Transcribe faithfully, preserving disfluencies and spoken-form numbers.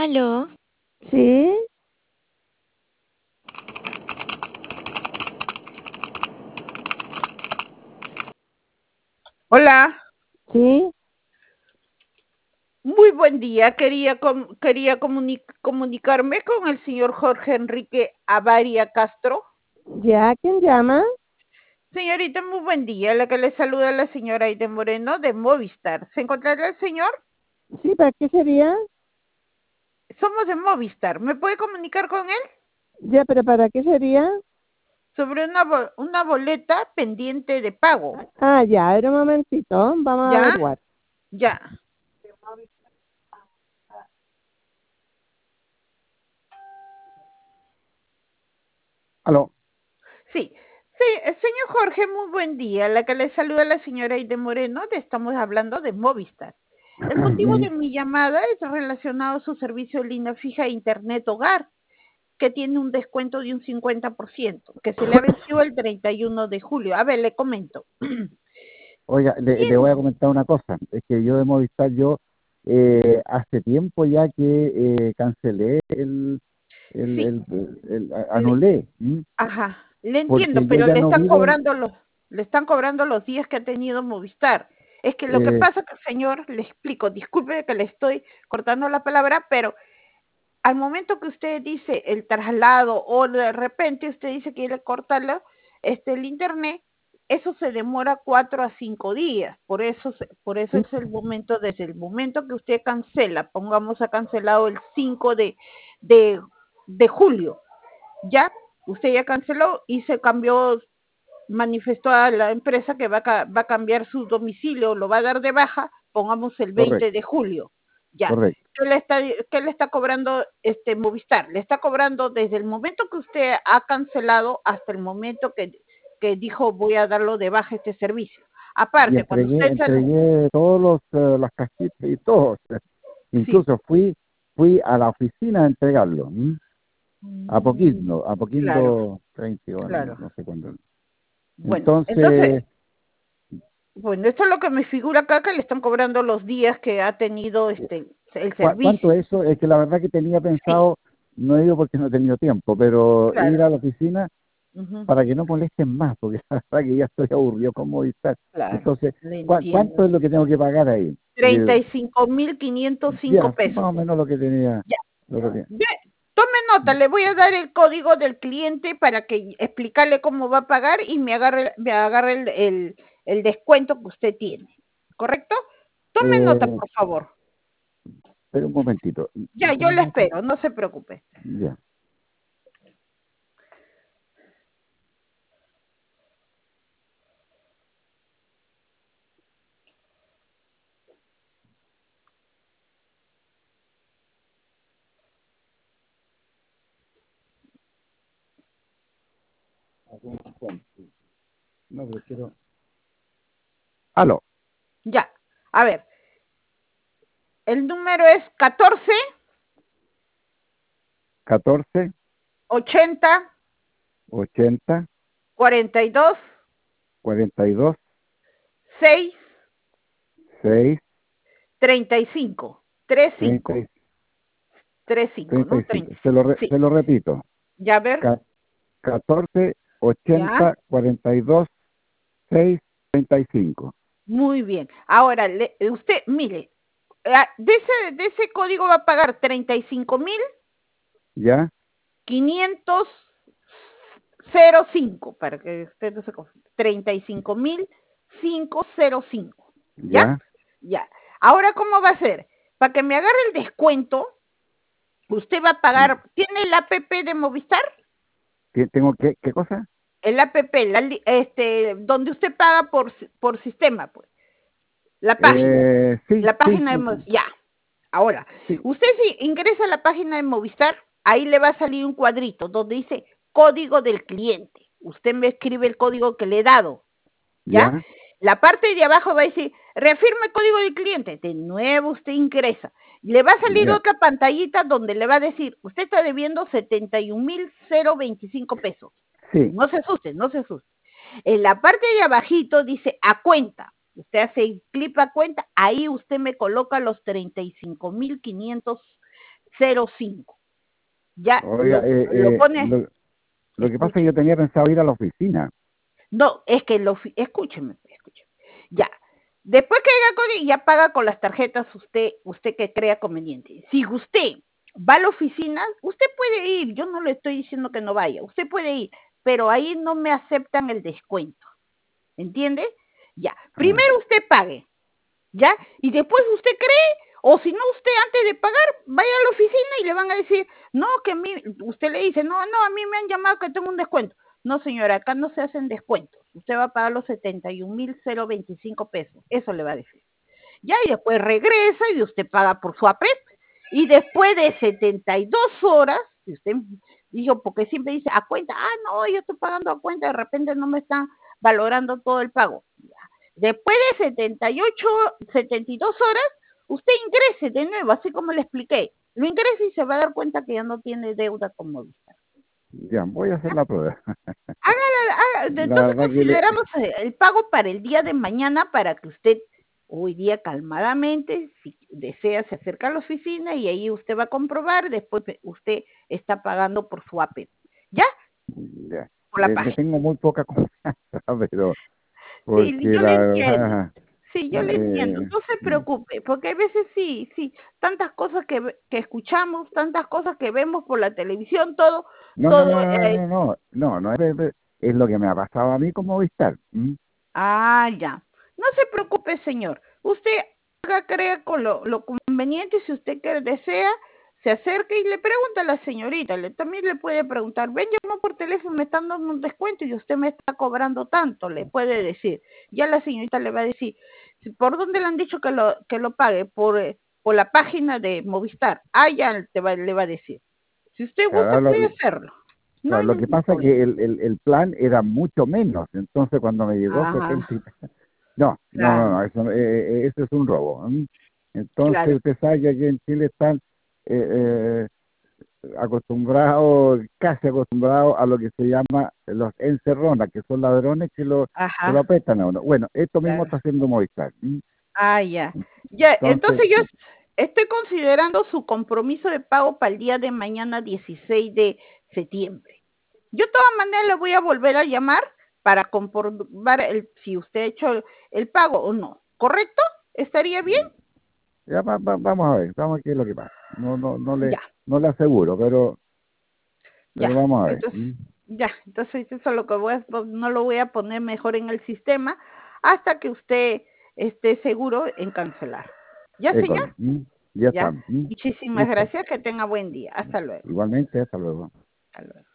¿Aló? Sí, Hola, sí, muy buen día. Quería, com- quería comuni- comunicarme con el señor Jorge Enrique Avaria Castro. ya, ¿quién llama? Señorita, muy buen día. La que le saluda la señora Aide Moreno de Movistar. ¿Se encontrará el señor? Sí, ¿para qué sería? Somos de Movistar. ¿Me puede comunicar con él? Ya, pero ¿para qué sería? Sobre una, bo- una boleta pendiente de pago. Ah, ya, era un momentito, vamos a ¿Ya? averiguar. Ya. Aló. Sí. Sí, eh, señor Jorge, muy buen día. La que le saluda la señora Aide Moreno. De, estamos hablando de Movistar. El motivo de Mm, mi llamada es relacionado a su servicio de línea fija e Internet Hogar, que tiene un descuento de un cincuenta por ciento, que se le ha vencido el treinta y uno de julio. A ver, le comento. Oiga, le, le voy a comentar una cosa. Es que yo de Movistar, yo eh, hace tiempo ya que eh, cancelé el, el, Sí, el, el- el- a- le, anulé, ¿m? ajá, le entiendo, Porque yo pero ya le no están vivo en... cobrando los, le están cobrando los días que ha tenido Movistar. Es que lo que eh, pasa que, señor, le explico, disculpe que le estoy cortando la palabra, pero al momento que usted dice el traslado o de repente usted dice que quiere cortarlo, este, el internet, eso se demora cuatro a cinco días. Por eso, se- por eso sí, es el momento, desde el momento que usted cancela, pongamos ha cancelado el cinco de, de, de julio, ya, usted ya canceló y se cambió, manifestó a la empresa que va a, ca- va a cambiar su domicilio, lo va a dar de baja, pongamos el veinte correcto, de julio, ya. correcto. ¿Qué le está, qué le está cobrando este Movistar? Le está cobrando desde el momento que usted ha cancelado hasta el momento que, que dijo voy a darlo de baja este servicio. Y Aparte, cuando entregué, usted sale, entregué todos los, eh, las cajitas y todo. sí, Incluso fui, fui a la oficina a entregarlo, ¿m? A mm, Poquito, a claro, Poquito treinta, bueno, no, claro. no sé cuándo. Bueno, entonces, Entonces, bueno, esto es lo que me figura acá, que le están cobrando los días que ha tenido este el ¿Cu- ¿cuánto servicio. es eso? Es que la verdad que tenía Sí, pensado, no he ido porque no he tenido tiempo, pero ir claro. a la oficina Ujú, para que no molesten más, porque la verdad que ya estoy aburrido con Movistar. claro, Entonces, le ¿cu- entiendo. ¿cuánto es lo que tengo que pagar ahí? Treinta Eh, y cinco mil quinientos cinco ya, pesos. más o menos lo que tenía. Ya, Lo que tenía. ya, tome nota, le voy a dar el código del cliente para que explicarle cómo va a pagar y me agarre, me agarre el, el, el descuento que usted tiene. ¿Correcto? Tome nota, Eh, por favor. Espera un momentito. Ya, yo le espero, no se preocupe. Ya. No, pero quiero... Aló, Ya, a ver, el número es catorce catorce, ochenta ochenta, cuarenta y dos cuarenta y dos, seis seis, treinta y cinco treinta y treinta, cinco treinta y cinco, treinta ¿no? y cinco. treinta y Se lo, cinco, re- sí. se lo repito. Ya, a ver, Ca- catorce, ya, ochenta, cuarenta y dos, seis, treinta y cinco. muy bien. Ahora, le- usted, mire, ah, de ese, de ese código va a pagar treinta y cinco mil ¿Ya? quinientos cinco, para que usted no se confunda. treinta y cinco mil quinientos cinco. ¿Ya? ¿Ya? Ya. Ahora, ¿cómo va a ser? Para que me agarre el descuento, usted va a pagar, ¿tiene el A P P de Movistar? ¿Qué- ¿Tengo qué, qué cosa? El A P P, la li- este, donde usted paga por, si- por sistema, pues, la página, Eh, sí, la sí, página de lo- Mo- ya. Ahora, sí. usted si ingresa a la página de Movistar, ahí le va a salir un cuadrito donde dice código del cliente. Usted me escribe el código que le he dado, ¿ya? ¿Ya? La parte de abajo va a decir, reafirma el código del cliente. De nuevo usted ingresa. Le va a salir ¿Ya? otra pantallita donde le va a decir, usted está debiendo setenta y un mil veinticinco pesos. Sí, No se asuste, no se asuste. En la parte de abajito dice a cuenta. Usted hace clic a cuenta, ahí usted me coloca los treinta y cinco mil quinientos cero cinco. Ya, Oiga, lo, eh, lo eh, pones. lo, lo que pasa es que yo tenía pensado ir a la oficina. No, es que lo, escúcheme, escúcheme. Ya, después que haya con ya paga con las tarjetas usted, usted que crea conveniente. Si usted va a la oficina, usted puede ir, yo no le estoy diciendo que no vaya, usted puede ir, pero ahí no me aceptan el descuento, ¿entiende? Ya, primero usted pague, ¿ya? Y después usted cree, o si no, usted antes de pagar, vaya a la oficina y le van a decir, no, que a mí, usted le dice, no, no, a mí me han llamado que tengo un descuento. No, señora, acá no se hacen descuentos. Usted va a pagar los setenta y un mil veinticinco pesos. Eso le va a decir. Ya, y después regresa y usted paga por su A P E P. Y después de setenta y dos horas, si usted dijo, porque siempre dice, a cuenta, ah, no, yo estoy pagando a cuenta, de repente no me están valorando todo el pago. Después de setenta y ocho, setenta y dos horas, usted ingrese de nuevo, así como le expliqué. Lo ingresa y se va a dar cuenta que ya no tiene deuda con Movistar. Ya, voy a hacer la prueba. Hágala, haga, La entonces verdad que le- consideramos el pago para el día de mañana para que usted hoy día calmadamente, si desea, se acerca a la oficina y ahí usted va a comprobar, después usted está pagando por su A P E P. ¿Ya? ya, Por la le, le página. tengo muy poca confianza, pero Sí, porque yo le la entiendo. verdad, Sí, yo le entiendo. eh, No se preocupe, porque a veces sí, sí, tantas cosas que, ve- que escuchamos, tantas cosas que vemos por la televisión, todo, no, no, todo, no, no, eh, no, no, no, no, es, es- es lo que me ha pasado a mí con Movistar. ¿M? ah, ya. No se preocupe, señor. Usted haga, crea con lo, lo conveniente, si usted que desea, se acerca y le pregunta a la señorita. Le, también le puede preguntar, ven, llamó por teléfono, me están dando un descuento y usted me está cobrando tanto, le puede decir. Ya la señorita le va a decir, si- ¿por dónde le han dicho que lo, que lo pague? Por, eh, por la página de Movistar. Ah, ya te va, le va a decir. Si usted gusta, Claro, lo, puede hacerlo. No claro, hay lo que ningún pasa es problema. que el, el, el plan era mucho menos, entonces cuando me llegó Ah, setenta y no, no, no, claro, no, eso, eh, eh, eso es un robo. ¿M? claro. Entonces usted sabe que aquí en Chile están eh, eh, acostumbrados, casi acostumbrados a lo que se llama los encerronas, que son ladrones que lo, que lo Ajá, apretan a uno. Bueno, esto mismo claro. está haciendo Movistar. ¿M? Ah, ya. Ya, Entonces, entonces yo estoy considerando su compromiso de pago para el día de mañana dieciséis de septiembre. Yo de todas maneras le voy a volver a llamar para comprobar el, si usted ha hecho el, el pago o no. ¿Correcto? ¿Estaría bien? ya va- va- vamos a ver, vamos a ver qué es lo que pasa. No, no, no le, Ya, no le aseguro, pero, pero ya. vamos a ver. Entonces, ¿M? ya, entonces eso es lo que voy a, no lo voy a poner mejor en el sistema hasta que usted esté seguro en cancelar. ¿Ya, señor? École. ¿M? Ya está. Ya. ¿M? Muchísimas Listo. gracias. Que tenga buen día. Hasta luego. Igualmente, hasta luego. Hasta luego.